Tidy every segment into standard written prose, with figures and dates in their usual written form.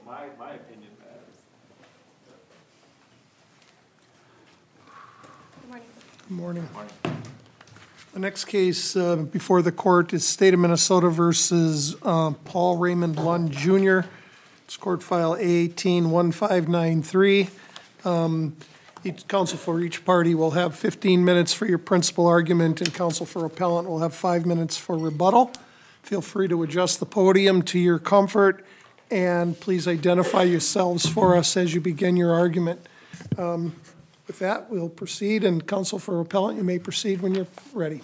my opinion matters. Good morning. The next case before the court is State of Minnesota versus Paul Raymond Lund Jr. It's court file A18-1593. Each counsel for each party will have 15 minutes for your principal argument, and counsel for appellant will have 5 minutes for rebuttal. Feel free to adjust the podium to your comfort, and please identify yourselves for us as you begin your argument. With that, we'll proceed, and counsel for appellant, you may proceed when you're ready.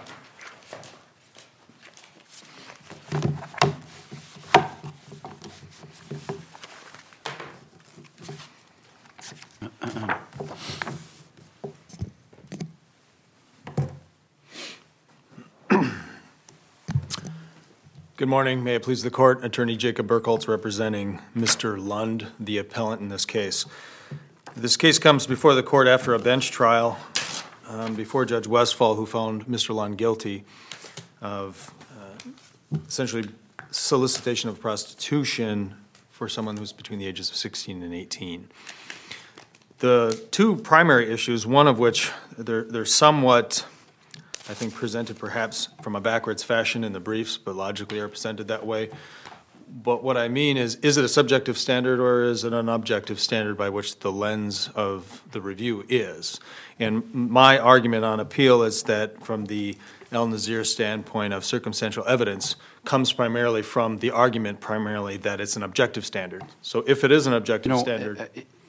Good morning. May it please the court. Attorney Jacob Burkholz representing Mr. Lund, the appellant in this case. This case comes before the court after a bench trial before Judge Westfall, who found Mr. Lund guilty of essentially solicitation of prostitution for someone who's between the ages of 16 and 18. The two primary issues, one of which they're somewhat, I think, presented perhaps from a backwards fashion in the briefs, but logically are presented that way. But what I mean is it a subjective standard or is it an objective standard by which the lens of the review is? And my argument on appeal is that from the El Nazir standpoint of circumstantial evidence comes primarily from the argument primarily that it's an objective standard. So if it is an objective standard...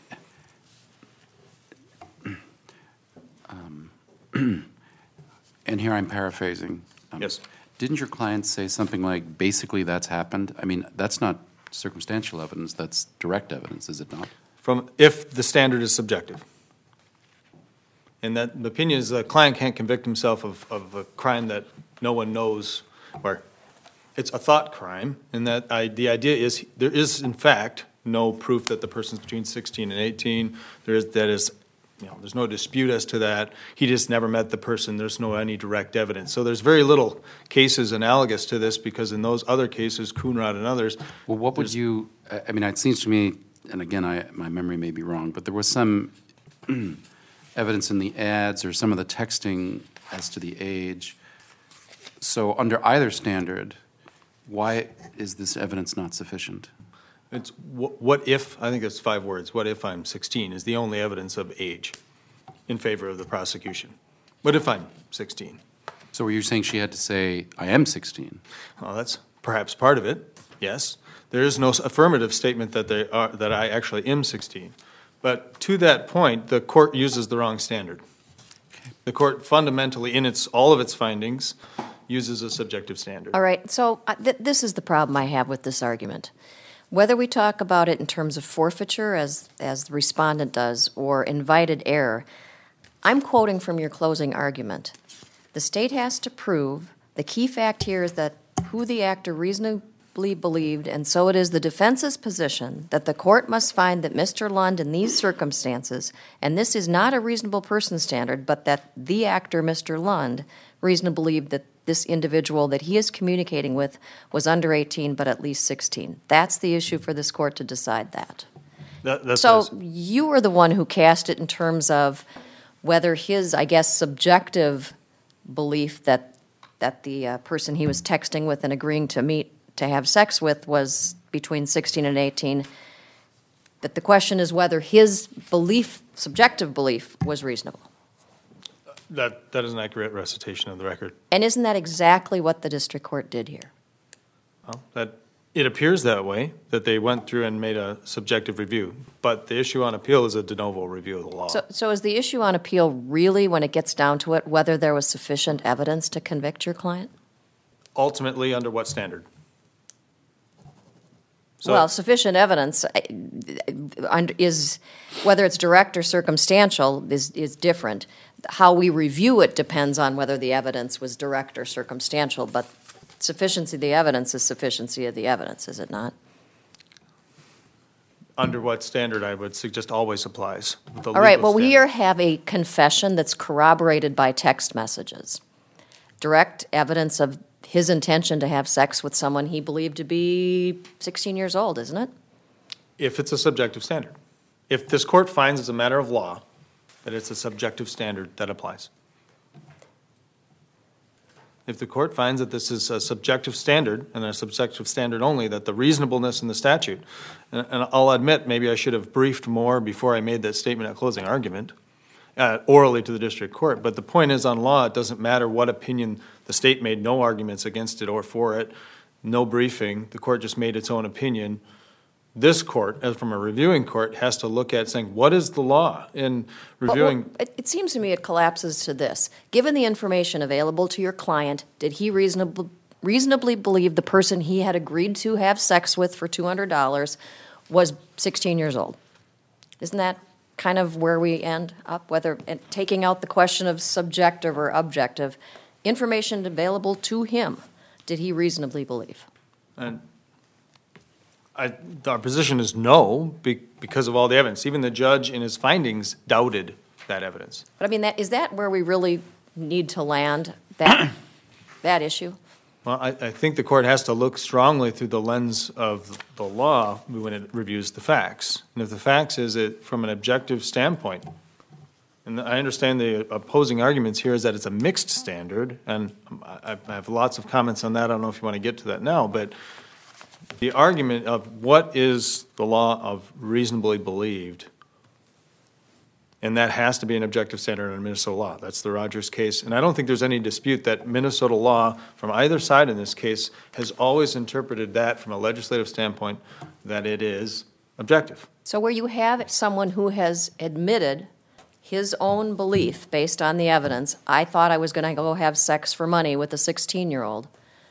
And here I'm paraphrasing. Yes. Didn't your client say something like, basically that's happened? I mean, that's not circumstantial evidence, that's direct evidence, is it not? If the standard is subjective. And that the opinion is the client can't convict himself of a crime that no one knows, or it's a thought crime, and that the idea is there is, in fact, no proof that the person's between 16 and 18. There's no dispute as to that. He just never met the person. There's no any direct evidence. So there's very little cases analogous to this because in those other cases, Coonrod and others. Well, what would you, I mean, it seems to me, and again, my memory may be wrong, but there was some evidence in the ads or some of the texting as to the age. So under either standard, why is this evidence not sufficient? It's what if, I think it's 5 words, what if I'm 16 is the only evidence of age in favor of the prosecution. What if I'm 16? So were you saying she had to say, I am 16? Well, that's perhaps part of it, yes. There is no affirmative statement that I actually am 16. But to that point, the court uses the wrong standard. Okay. The court fundamentally, in all of its findings, uses a subjective standard. All right, so this is the problem I have with this argument. Whether we talk about it in terms of forfeiture, as the respondent does, or invited error, I'm quoting from your closing argument. The state has to prove, the key fact here is that who the actor reasonably believed, and so it is the defense's position that the court must find that Mr. Lund in these circumstances, and this is not a reasonable person standard, but that the actor, Mr. Lund, reasonably believed that this individual that he is communicating with was under 18 but at least 16. That's the issue for this court to decide that. So you were the one who cast it in terms of whether his, I guess, subjective belief that the person he was texting with and agreeing to meet to have sex with was between 16 and 18, that the question is whether his belief, subjective belief, was reasonable. That is an accurate recitation of the record. And isn't that exactly what the district court did here? Well, it appears that way, that they went through and made a subjective review. But the issue on appeal is a de novo review of the law. So is the issue on appeal really, when it gets down to it, whether there was sufficient evidence to convict your client? Ultimately, under what standard? Well, sufficient evidence is, whether it's direct or circumstantial, is different. How we review it depends on whether the evidence was direct or circumstantial, but sufficiency of the evidence is sufficiency of the evidence, is it not? Under what standard, I would suggest always applies. All right, well, we here have a confession that's corroborated by text messages. Direct evidence of his intention to have sex with someone he believed to be 16 years old, isn't it? if it's a subjective standard. If this court finds as a matter of law that it's a subjective standard, that applies. If the court finds that this is a subjective standard, and a subjective standard only, that the reasonableness in the statute, and I'll admit, maybe I should have briefed more before I made that statement at closing argument, orally to the district court, but the point is, on law, it doesn't matter what opinion the state made, no arguments against it or for it, no briefing, the court just made its own opinion. This court, as from a reviewing court, has to look at saying, what is the law in reviewing? Well, it seems to me it collapses to this. Given the information available to your client, did he reasonably believe the person he had agreed to have sex with for $200 was 16 years old? Isn't that kind of where we end up, whether taking out the question of subjective or objective, information available to him, did he reasonably believe? And our position is no, because of all the evidence. Even the judge in his findings doubted that evidence. But I mean, is that where we really need to land, that issue? Well, I think the court has to look strongly through the lens of the law when it reviews the facts. And if the facts is it from an objective standpoint, and I understand the opposing arguments here is that it's a mixed standard, and I have lots of comments on that. I don't know if you want to get to that now, but the argument of what is the law of reasonably believed, and that has to be an objective standard in Minnesota law. That's the Rogers case. And I don't think there's any dispute that Minnesota law, from either side in this case, has always interpreted that from a legislative standpoint that it is objective. So where you have someone who has admitted his own belief based on the evidence, I thought I was going to go have sex for money with a 16-year-old,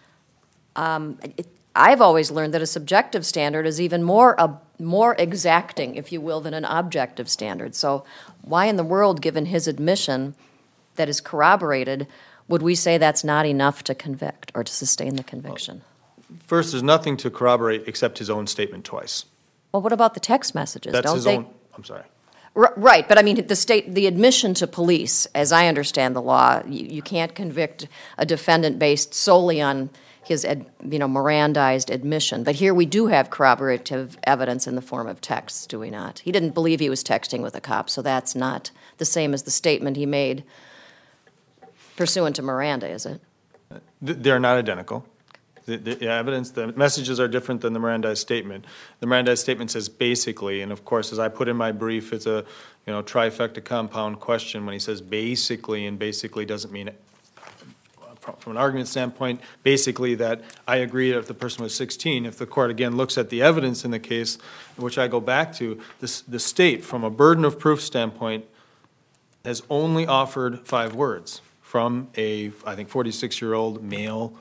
I've always learned that a subjective standard is even more exacting, if you will, than an objective standard. So why in the world, given his admission that is corroborated, would we say that's not enough to convict or to sustain the conviction? First, there's nothing to corroborate except his own statement twice. Well, what about the text messages? That's Don't his they? own, I'm sorry. Right, but I mean, the admission to police, as I understand the law, you can't convict a defendant based solely on his, Mirandized admission. But here we do have corroborative evidence in the form of texts, do we not? He didn't believe he was texting with a cop, so that's not the same as the statement he made pursuant to Miranda, is it? They're not identical. The evidence, the messages are different than the Mirandized statement. The Mirandized statement says basically, and of course, as I put in my brief, it's a trifecta compound question when he says basically, and basically doesn't mean, from an argument standpoint, basically that I agree that if the person was 16. If the court again looks at the evidence in the case, which I go back to, the state, from a burden of proof standpoint, has only offered 5 words from a, I think, 46-year-old male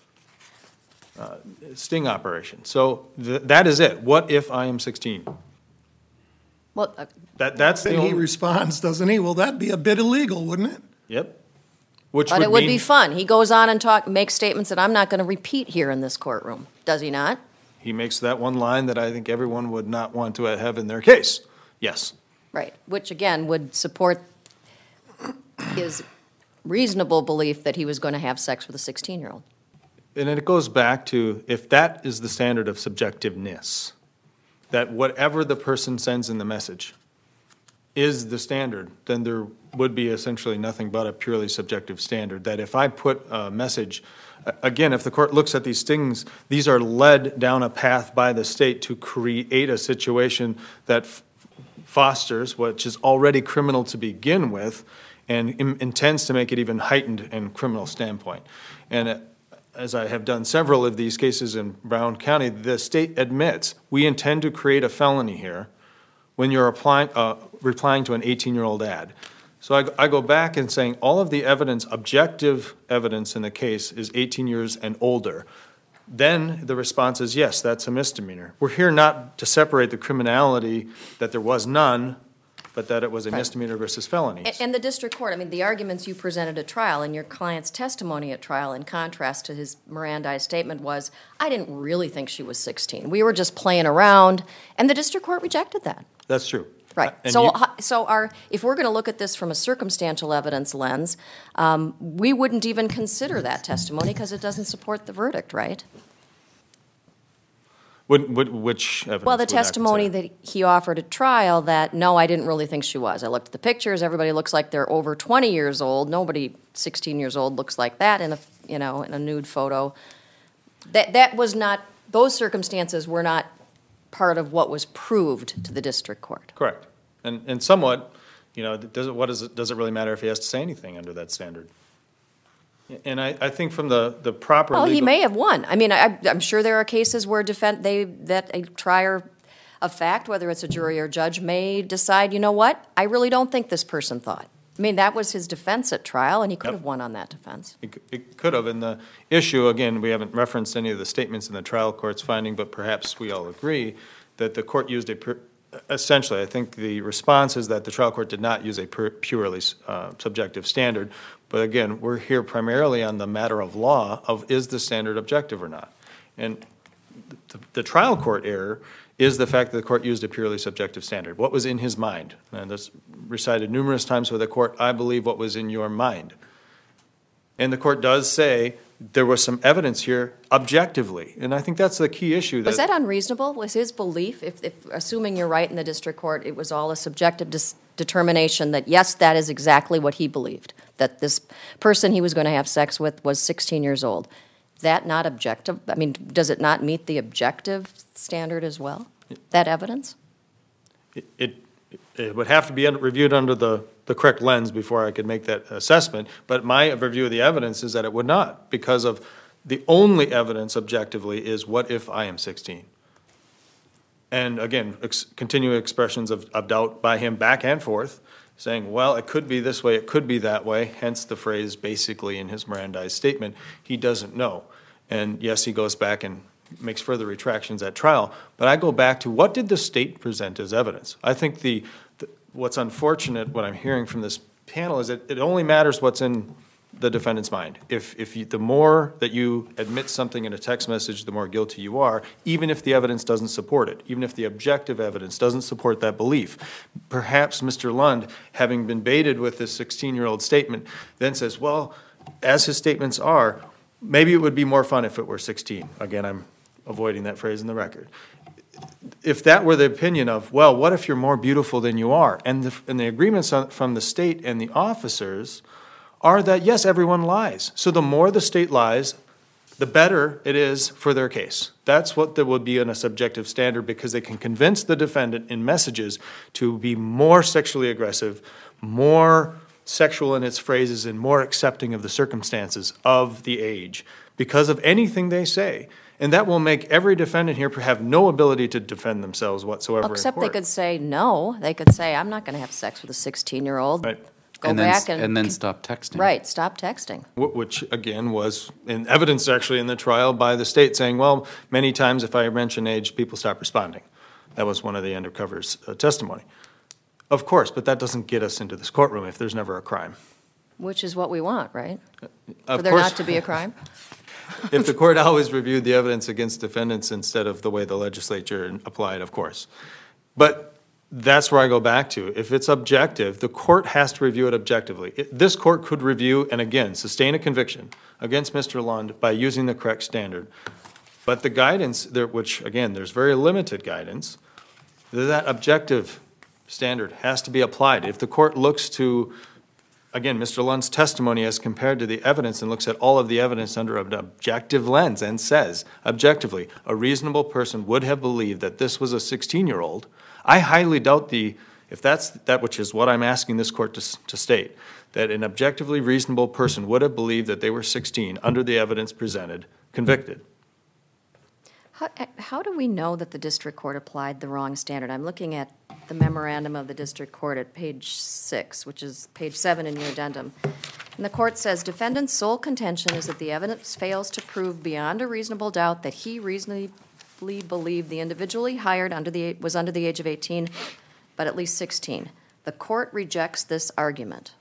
sting operation. So that is it. What if I am 16? Well, That's the Then he only, responds, doesn't he? Well, that'd be a bit illegal, wouldn't it? yep. Which but it would be mean fun. He goes on and makes statements that I'm not going to repeat here in this courtroom. Does he not? he makes that one line that I think everyone would not want to have in their case. Yes. Right, which again would support his reasonable belief that he was going to have sex with a 16-year-old. And it goes back to, if that is the standard of subjectiveness, that whatever the person sends in the message is the standard, then there would be essentially nothing but a purely subjective standard. That if I put a message, again, if the court looks at these things, these are led down a path by the state to create a situation that fosters, which is already criminal to begin with, and intends to make it even heightened in criminal standpoint. And as I have done several of these cases in Brown County, the state admits, we intend to create a felony here when you're replying to an 18-year-old ad. So I go back and saying all of the evidence, objective evidence in the case is 18 years and older. Then the response is, yes, that's a misdemeanor. We're here not to separate the criminality that there was none, but that it was a misdemeanor versus felonies. And the district court, I mean, the arguments you presented at trial and your client's testimony at trial, in contrast to his Mirandized statement, was, I didn't really think she was 16. We were just playing around, and the district court rejected that. That's true. Right. And If we're going to look at this from a circumstantial evidence lens, we wouldn't even consider that testimony because it doesn't support the verdict, right? Which evidence? Well, the would not testimony consider? that he offered at trial that, no, I didn't really think she was. I looked at the pictures, everybody looks like they're over 20 years old. Nobody 16 years old looks like that in a nude photo. That was not, those circumstances were not part of what was proved to the district court. Correct. And somewhat, does it really matter if he has to say anything under that standard? And I think from the proper Well, he legal- may have won. I mean, I'm sure there are cases where that a trier of fact, whether it's a jury or judge, may decide, you know what, I really don't think this person thought. I mean, that was his defense at trial, and he could have won on that defense. It could have, and the issue, again, we haven't referenced any of the statements in the trial court's finding, but perhaps we all agree that the court used essentially, I think the response is that the trial court did not use a purely subjective standard, but again, we're here primarily on the matter of law of is the standard objective or not. And the trial court error is the fact that the court used a purely subjective standard. What was in his mind? And that's recited numerous times by the court, I believe what was in your mind. And the court does say there was some evidence here objectively, and I think that's the key issue. Was that unreasonable? Was his belief, if assuming you're right in the district court, it was all a subjective determination that, yes, that is exactly what he believed, that this person he was going to have sex with was 16 years old. That not objective? I mean, does it not meet the objective standard as well, that evidence? It would have to be reviewed under the correct lens before I could make that assessment, but my review of the evidence is that it would not, because of the only evidence objectively is what if I am 16? And again, continuing expressions of doubt by him back and forth, saying, well, it could be this way, it could be that way, hence the phrase basically in his Mirandized statement, he doesn't know. And yes, he goes back and makes further retractions at trial, but I go back to what did the state present as evidence? I think what's unfortunate, what I'm hearing from this panel, is that it only matters what's in the defendant's mind. The more that you admit something in a text message, the more guilty you are, even if the evidence doesn't support it, even if the objective evidence doesn't support that belief. Perhaps Mr. Lund, having been baited with this 16-year-old statement, then says, well, as his statements are, maybe it would be more fun if it were 16. Again, I'm avoiding that phrase in the record. If that were the opinion of, well, what if you're more beautiful than you are? And the agreements from the state and the officers are that, yes, everyone lies. So the more the state lies, the better it is for their case. That's what there would be in a subjective standard, because they can convince the defendant in messages to be more sexually aggressive, more sexual in its phrases, and more accepting of the circumstances of the age because of anything they say. And that will make every defendant here have no ability to defend themselves whatsoever. Except they could say no. They could say, I'm not going to have sex with a 16-year-old. Right. Go back and then stop texting. Right, stop texting. Which, again, was in evidence actually in the trial by the state saying, well, many times if I mention age, people stop responding. That was one of the undercover's testimony. Of course, but that doesn't get us into this courtroom if there's never a crime. Which is what we want, right? Of For there course. not to be a crime? If the court always reviewed the evidence against defendants instead of the way the legislature applied, of course. But that's where I go back to. If it's objective, the court has to review it objectively. This court could review and, again, sustain a conviction against Mr. Lund by using the correct standard. But the guidance, which, again, there's very limited guidance, that objective standard has to be applied. If the court looks to, again, Mr. Lund's testimony as compared to the evidence and looks at all of the evidence under an objective lens and says, objectively, a reasonable person would have believed that this was a 16-year-old, I highly doubt if that's that which is what I'm asking this court to state, that an objectively reasonable person would have believed that they were 16 under the evidence presented, convicted. How do we know that the district court applied the wrong standard? I'm looking at the memorandum of the district court at page 6, which is page 7 in your addendum. And the court says, defendant's sole contention is that the evidence fails to prove beyond a reasonable doubt that he reasonably believed the individual he hired was under the age of 18, but at least 16. The court rejects this argument.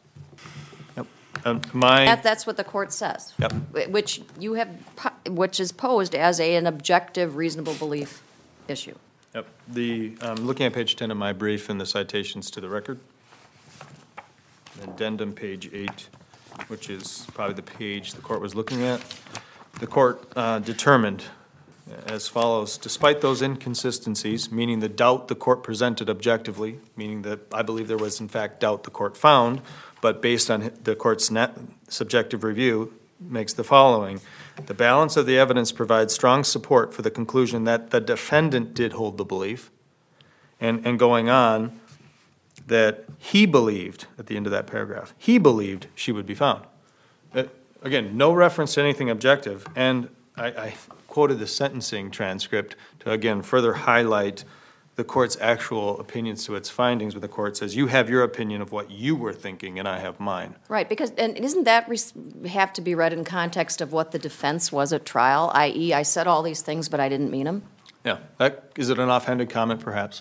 That's what the court says. Yep. Which is posed as an objective, reasonable belief issue. Yep. Looking at page 10 of my brief and the citations to the record, addendum page 8, which is probably the page the court was looking at, the court determined as follows. Despite those inconsistencies, meaning the doubt the court presented objectively, meaning that I believe there was in fact doubt the court found, but based on the court's subjective review, makes the following. The balance of the evidence provides strong support for the conclusion that the defendant did hold the belief, and going on, that he believed, at the end of that paragraph, he believed she would be found. Again, no reference to anything objective, and I quoted the sentencing transcript to, again, further highlight the court's actual opinions to its findings, where the court says, you have your opinion of what you were thinking, and I have mine. Right, because, and isn't that have to be read in context of what the defense was at trial, i.e., I said all these things, but I didn't mean them? Yeah, is it an offhanded comment, perhaps?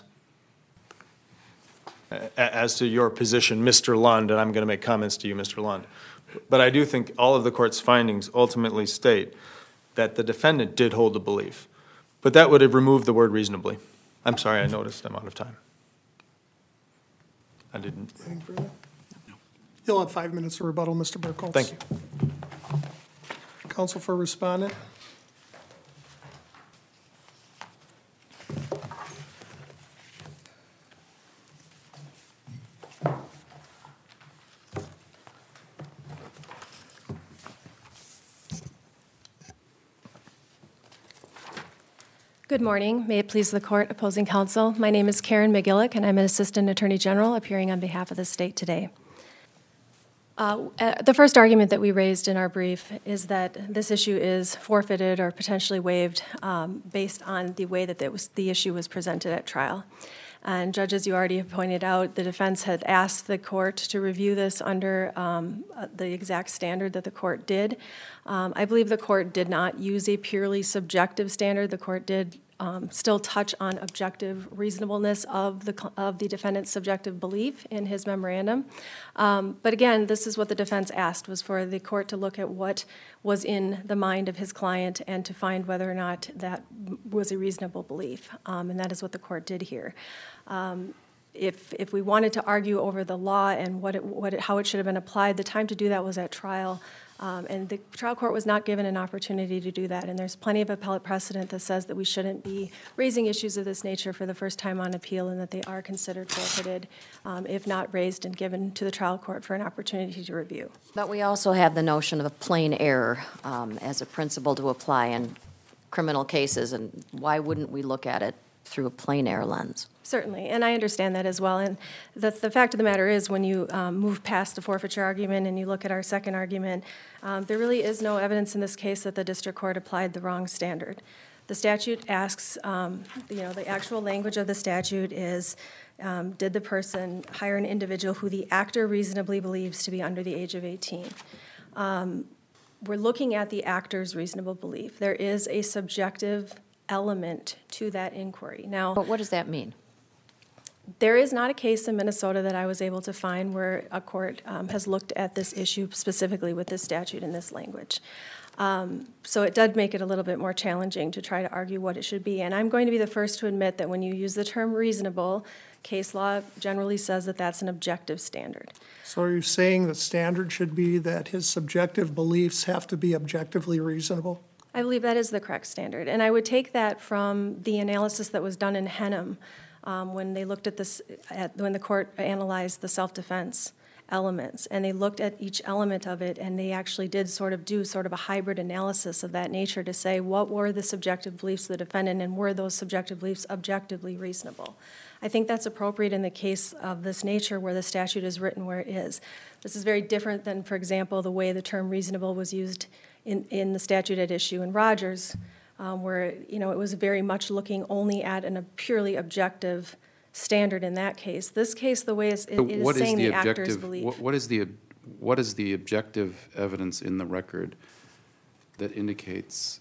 As to your position, Mr. Lund, and I'm going to make comments to you, Mr. Lund. But I do think all of the court's findings ultimately state that the defendant did hold the belief. But that would have removed the word reasonably. I'm sorry, I noticed I'm out of time. I didn't. Anything further? You'll have 5 minutes of rebuttal, Mr. Burkholz. Thank you. Counsel for respondent. Good morning. May it please the court, opposing counsel. My name is Karen McGillick, and I'm an Assistant Attorney General appearing on behalf of the state today. The first argument that we raised in our brief is that this issue is forfeited or potentially waived based on the way that the issue was presented at trial. And judges, you already have pointed out, the defense had asked the court to review this under the exact standard that the court did. I believe the court did not use a purely subjective standard. The court did still touch on objective reasonableness of the defendant's subjective belief in his memorandum. But again, this is what the defense asked, was for the court to look at what was in the mind of his client and to find whether or not that was a reasonable belief. And that is what the court did here. If we wanted to argue over the law and how it should have been applied, the time to do that was at trial. And the trial court was not given an opportunity to do that. And there's plenty of appellate precedent that says that we shouldn't be raising issues of this nature for the first time on appeal, and that they are considered forfeited if not raised and given to the trial court for an opportunity to review. But we also have the notion of a plain error as a principle to apply in criminal cases, and why wouldn't we look at it through a plain error lens? Certainly, and I understand that as well. And the fact of the matter is, when you move past the forfeiture argument and you look at our second argument, there really is no evidence in this case that the district court applied the wrong standard. The statute asks, the actual language of the statute is, did the person hire an individual who the actor reasonably believes to be under the age of 18? We're looking at the actor's reasonable belief. There is a subjective element to that inquiry. Now, But what does that mean? there is not a case in Minnesota that I was able to find where a court has looked at this issue specifically with this statute in this language. So it did make it a little bit more challenging to try to argue what it should be. And I'm going to be the first to admit that when you use the term reasonable, case law generally says that that's an objective standard. So are you saying the standard should be that his subjective beliefs have to be objectively reasonable? I believe that is the correct standard. And I would take that from the analysis that was done in Henham when they looked at this, when the court analyzed the self-defense elements, and they looked at each element of it, and they actually did do a hybrid analysis of that nature to say what were the subjective beliefs of the defendant, and were those subjective beliefs objectively reasonable. I think that's appropriate in the case of this nature where the statute is written where it is. This is very different than, for example, the way the term reasonable was used in the statute at issue in Rogers, where it was very much looking only at a purely objective standard in that case. This case, the way it is saying the actor's belief. What is the objective evidence in the record that indicates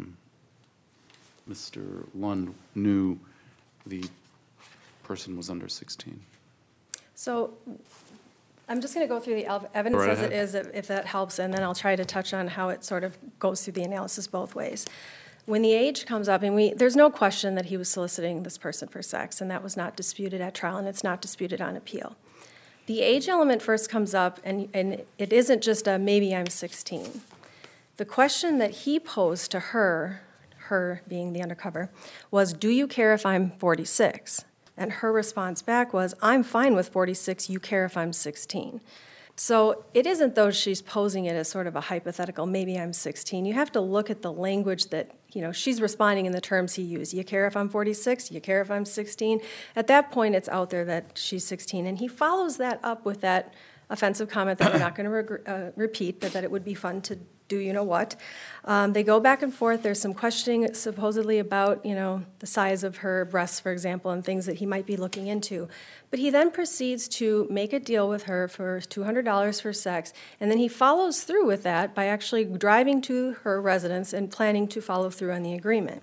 Mr. Lund knew the person was under 16? So I'm just going to go through the evidence as it is, if that helps, and then I'll try to touch on how it sort of goes through the analysis both ways. When the age comes up, and there's no question that he was soliciting this person for sex, and that was not disputed at trial, and it's not disputed on appeal. The age element first comes up, and it isn't just a maybe I'm 16. The question that he posed to her her being the undercover, was, "Do you care if I'm 46?" And her response back was, "I'm fine with 46, you care if I'm 16." So it isn't though she's posing it as sort of a hypothetical, maybe I'm 16. You have to look at the language that, she's responding in the terms he used. You care if I'm 46? You care if I'm 16? At that point, it's out there that she's 16. And he follows that up with that offensive comment that we're not going to repeat, but that it would be fun to do you-know-what. They go back and forth. There's some questioning supposedly about, the size of her breasts, for example, and things that he might be looking into. But he then proceeds to make a deal with her for $200 for sex, and then he follows through with that by actually driving to her residence and planning to follow through on the agreement.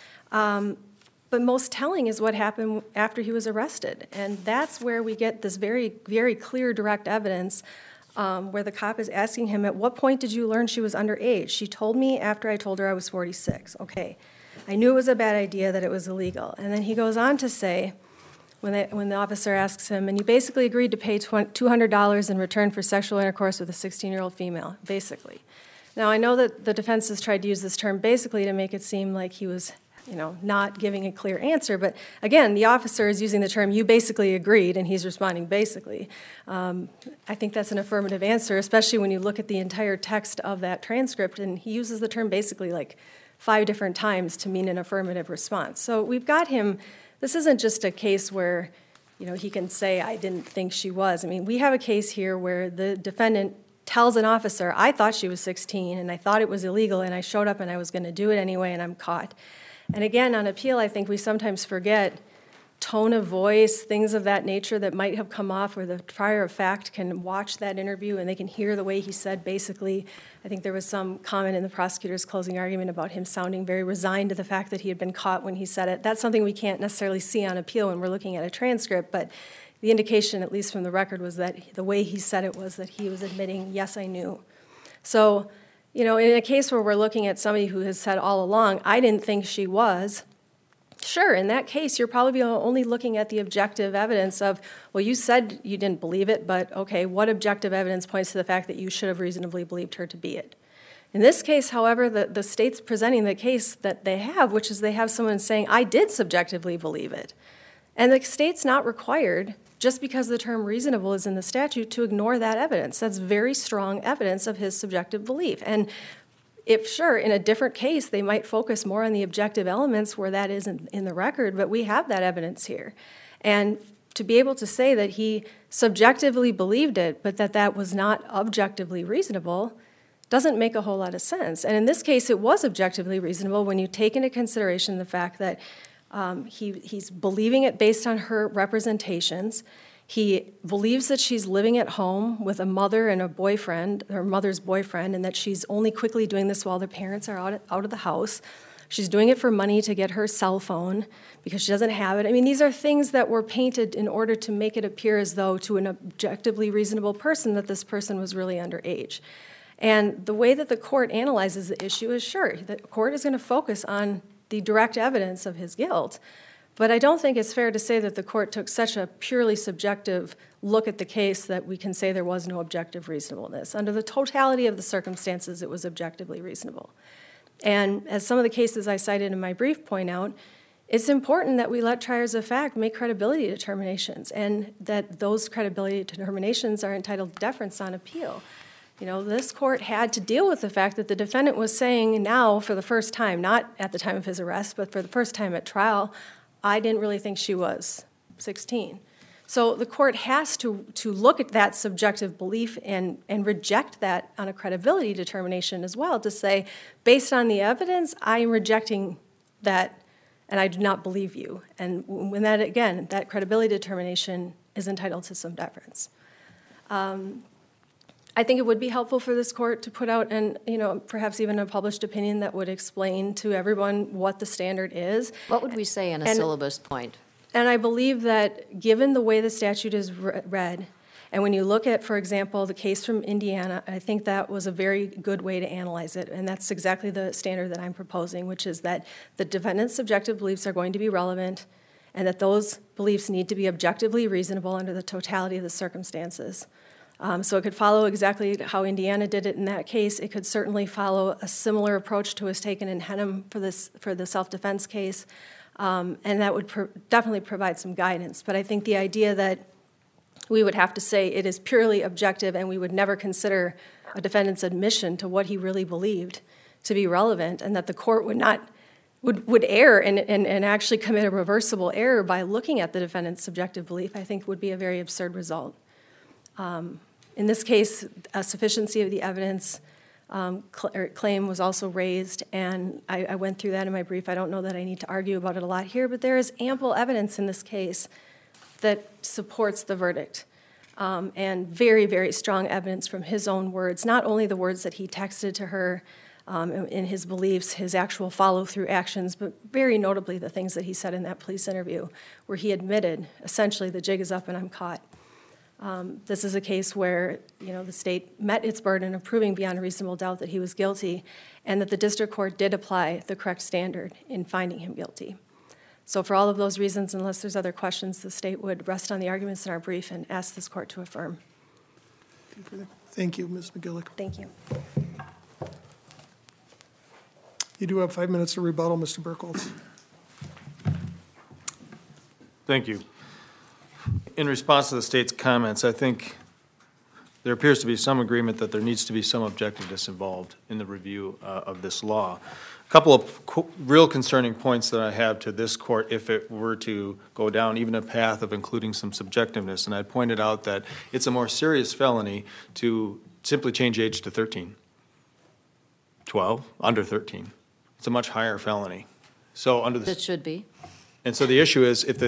But most telling is what happened after he was arrested, and that's where we get this very, very clear, direct evidence where the cop is asking him, "At what point did you learn she was underage?" "She told me after I told her I was 46. Okay. I knew it was a bad idea, that it was illegal." And then he goes on to say, when the officer asks him, "And you basically agreed to pay $200 in return for sexual intercourse with a 16-year-old female," basically. Now, I know that the defense has tried to use this term basically to make it seem like he was not giving a clear answer. But again, the officer is using the term, "You basically agreed," and he's responding basically. I think that's an affirmative answer, especially when you look at the entire text of that transcript, and he uses the term basically like 5 different times to mean an affirmative response. So we've got him, this isn't just a case where he can say, "I didn't think she was." I mean, we have a case here where the defendant tells an officer, "I thought she was 16, and I thought it was illegal, and I showed up and I was going to do it anyway, and I'm caught." And again, on appeal, I think we sometimes forget tone of voice, things of that nature that might have come off where the trier of fact can watch that interview and they can hear the way he said basically. I think there was some comment in the prosecutor's closing argument about him sounding very resigned to the fact that he had been caught when he said it. That's something we can't necessarily see on appeal when we're looking at a transcript, but the indication, at least from the record, was that the way he said it was that he was admitting, "Yes, I knew." So, in a case where we're looking at somebody who has said all along, "I didn't think she was," sure, in that case, you're probably only looking at the objective evidence of, well, you said you didn't believe it, but okay, what objective evidence points to the fact that you should have reasonably believed her to be it? In this case, however, the state's presenting the case that they have, which is they have someone saying, "I did subjectively believe it." And the state's not required, just because the term reasonable is in the statute, to ignore that evidence. That's very strong evidence of his subjective belief. And if, sure, in a different case, they might focus more on the objective elements where that isn't in the record, but we have that evidence here. And to be able to say that he subjectively believed it, but that was not objectively reasonable, doesn't make a whole lot of sense. And in this case, it was objectively reasonable when you take into consideration the fact that he's believing it based on her representations. He believes that she's living at home with a mother and a boyfriend, her mother's boyfriend, and that she's only quickly doing this while their parents are out of the house. She's doing it for money to get her cell phone because she doesn't have it. I mean, these are things that were painted in order to make it appear as though to an objectively reasonable person that this person was really underage. And the way that the court analyzes the issue is, sure, the court is going to focus on the direct evidence of his guilt. But I don't think it's fair to say that the court took such a purely subjective look at the case that we can say there was no objective reasonableness. Under the totality of the circumstances, it was objectively reasonable. And as some of the cases I cited in my brief point out, it's important that we let triers of fact make credibility determinations, and that those credibility determinations are entitled to deference on appeal. This court had to deal with the fact that the defendant was saying now for the first time, not at the time of his arrest, but for the first time at trial, "I didn't really think she was 16. So the court has to look at that subjective belief and reject that on a credibility determination as well, to say, based on the evidence, I am rejecting that and I do not believe you. And when that, again, that credibility determination is entitled to some deference. I think it would be helpful for this court to put out perhaps even a published opinion that would explain to everyone what the standard is. What would we say in a syllabus point? And I believe that given the way the statute is read, and when you look at, for example, the case from Indiana, I think that was a very good way to analyze it, and that's exactly the standard that I'm proposing, which is that the defendant's subjective beliefs are going to be relevant, and that those beliefs need to be objectively reasonable under the totality of the circumstances. So it could follow exactly how Indiana did it in that case. It could certainly follow a similar approach to was taken in Henham for the self-defense case, and that would definitely provide some guidance. But I think the idea that we would have to say it is purely objective and we would never consider a defendant's admission to what he really believed to be relevant, and that the court would err and actually commit a reversible error by looking at the defendant's subjective belief, I think would be a very absurd result. In this case, a sufficiency of the evidence claim was also raised, and I went through that in my brief. I don't know that I need to argue about it a lot here, but there is ample evidence in this case that supports the verdict, and very, very strong evidence from his own words, not only the words that he texted to her in his beliefs, his actual follow-through actions, but very notably the things that he said in that police interview where he admitted, essentially, the jig is up and I'm caught. This is a case where, the state met its burden of proving beyond a reasonable doubt that he was guilty, and that the district court did apply the correct standard in finding him guilty. So for all of those reasons, unless there's other questions, the state would rest on the arguments in our brief and ask this court to affirm. Thank you, Ms. McGillick. Thank you. You do have 5 minutes to rebuttal, Mr. Burkholz. Thank you. In response to the state's comments, I think there appears to be some agreement that there needs to be some objectiveness involved in the review of this law. A couple of real concerning points that I have to this court if it were to go down even a path of including some subjectiveness, and I pointed out that it's a more serious felony to simply change age to 13. 12, under 13. It's a much higher felony. So under the... It should be. And so the issue is if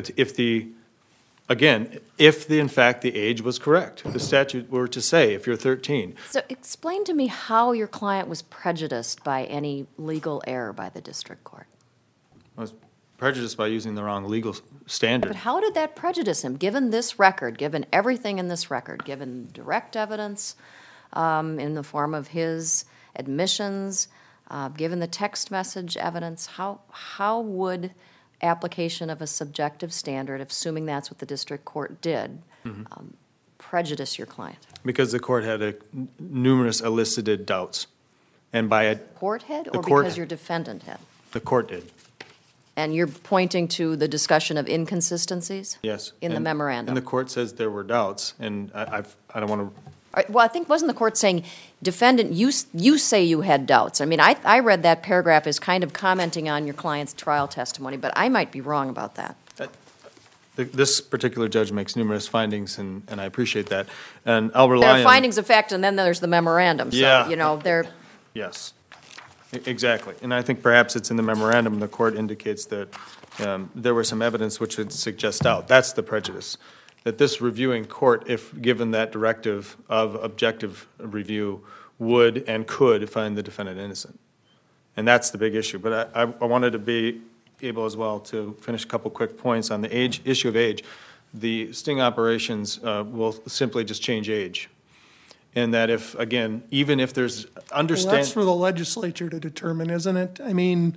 in fact the age was correct, the statute were to say if you're 13. So explain to me how your client was prejudiced by any legal error by the district court. I was prejudiced by using the wrong legal standard. But how did that prejudice him, given this record, given everything in this record, given direct evidence in the form of his admissions, given the text message evidence, how would application of a subjective standard, assuming that's what the district court did, prejudice your client? Because the court had numerous elicited doubts. And by a... Court had, the or court, because your defendant had? The court did. And you're pointing to the discussion of inconsistencies? Yes. In the memorandum? And the court says there were doubts, and I don't want to... Well, I think, wasn't the court saying, defendant, you say you had doubts? I mean, I read that paragraph as kind of commenting on your client's trial testimony, but I might be wrong about that. This particular judge makes numerous findings, and I appreciate that. And I'll rely on... There are findings of fact, and then there's the memorandum. Yeah. So, they're... Yes, exactly. And I think perhaps it's in the memorandum, the court indicates that there was some evidence which would suggest doubt. That's the prejudice. That this reviewing court, if given that directive of objective review, would and could find the defendant innocent. And that's the big issue. But I wanted to be able as well to finish a couple quick points on the issue of age. The sting operations will simply just change age. And that if, again, even if there's Well, that's for the legislature to determine, isn't it? I mean,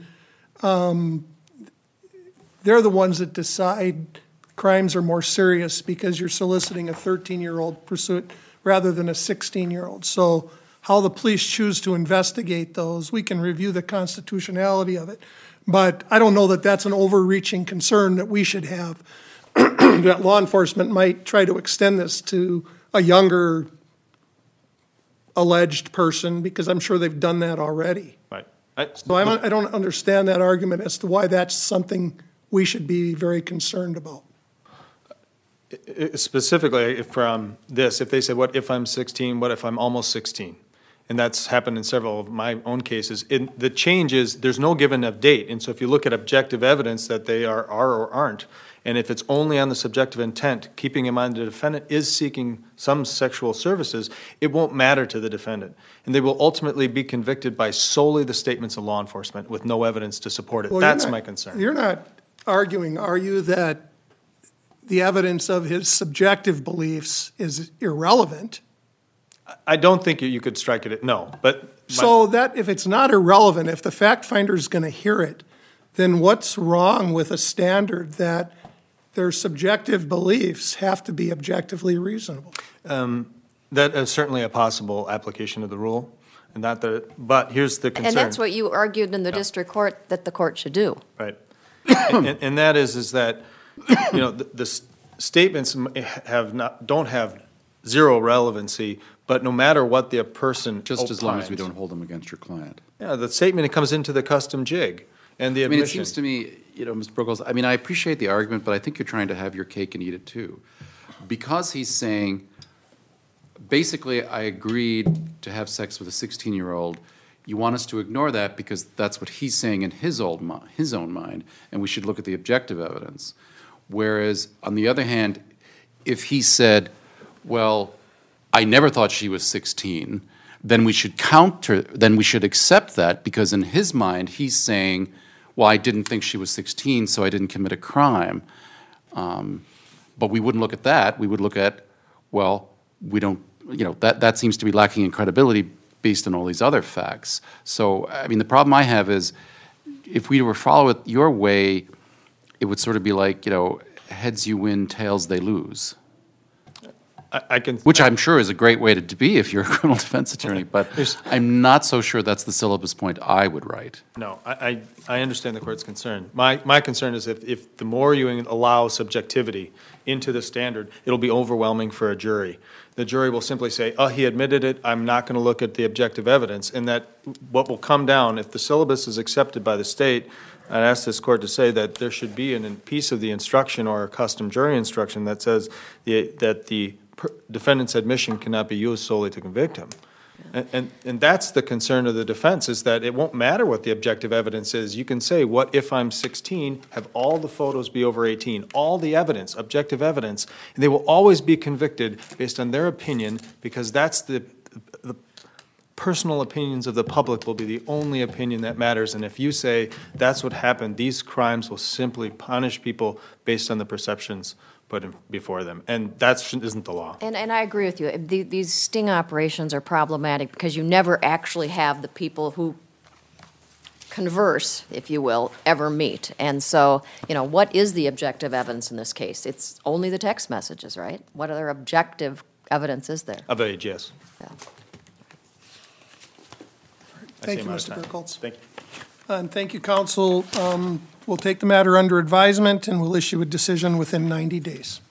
they're the ones that decide crimes are more serious because you're soliciting a 13-year-old pursuit rather than a 16-year-old. So how the police choose to investigate those, we can review the constitutionality of it. But I don't know that that's an overreaching concern that we should have, that law enforcement might try to extend this to a younger alleged person, because I'm sure they've done that already. Right. So I don't understand that argument as to why that's something we should be very concerned about. Specifically from this, if they said, what if I'm 16, what if I'm almost 16? And that's happened in several of my own cases. The change is there's no given of date. And so if you look at objective evidence that they are or aren't, and if it's only on the subjective intent, keeping in mind the defendant is seeking some sexual services, it won't matter to the defendant. And they will ultimately be convicted by solely the statements of law enforcement with no evidence to support it. Well, That's my concern. You're not arguing, are you, that the evidence of his subjective beliefs is irrelevant? I don't think you could strike it, no. But so that if it's not irrelevant, if the fact finder is going to hear it, then what's wrong with a standard that their subjective beliefs have to be objectively reasonable? That is certainly a possible application of the rule, and not that, but here's the concern. And that's what you argued in the district court that the court should do. Right. And that is that, you know, the statements don't have zero relevancy, but no matter what the person Just as long as we opines. don't hold them against your client. Yeah, the statement comes into the custom jig, and the I mean, it admission. seems to me, you know, Mr. Brookles, I mean, I appreciate the argument, but I think you're trying to have your cake and eat it too. Because he's saying, basically, I agreed to have sex with a 16-year-old, you want us to ignore that because that's what he's saying in his own mind, and we should look at the objective evidence. Whereas, on the other hand, if he said, well, I never thought she was 16, then we should accept that because in his mind, he's saying, well, I didn't think she was 16, so I didn't commit a crime. But we wouldn't look at that. We would look at, well, we don't, you know, that seems to be lacking in credibility based on all these other facts. So, I mean, the problem I have is if we were to follow it your way, it would sort of be like, you know, heads you win, tails they lose. I can. Which I'm sure is a great way to be if you're a criminal defense attorney, but I'm not so sure that's the syllabus point I would write. No, I understand the court's concern. My concern is if the more you allow subjectivity into the standard, it'll be overwhelming for a jury. The jury will simply say, oh, he admitted it, I'm not going to look at the objective evidence, and that what will come down, if the syllabus is accepted by the state, I'd ask this court to say that there should be a piece of the instruction or a custom jury instruction that says that the defendant's admission cannot be used solely to convict him. And that's the concern of the defense, is that it won't matter what the objective evidence is. You can say, what if I'm 16, have all the photos be over 18, all the evidence, objective evidence, and they will always be convicted based on their opinion, because that's the personal opinions of the public will be the only opinion that matters. And if you say that's what happened, these crimes will simply punish people based on the perceptions put before them. And that isn't the law. And I agree with you. These sting operations are problematic because you never actually have the people who converse, if you will, ever meet. And so, you know, what is the objective evidence in this case? It's only the text messages, right? What other objective evidence is there? Of age, yes. Yeah. Thank you, I'm out of Mr. time. Burkholz. Thank you. And thank you, counsel. We'll take the matter under advisement, and we'll issue a decision within 90 days.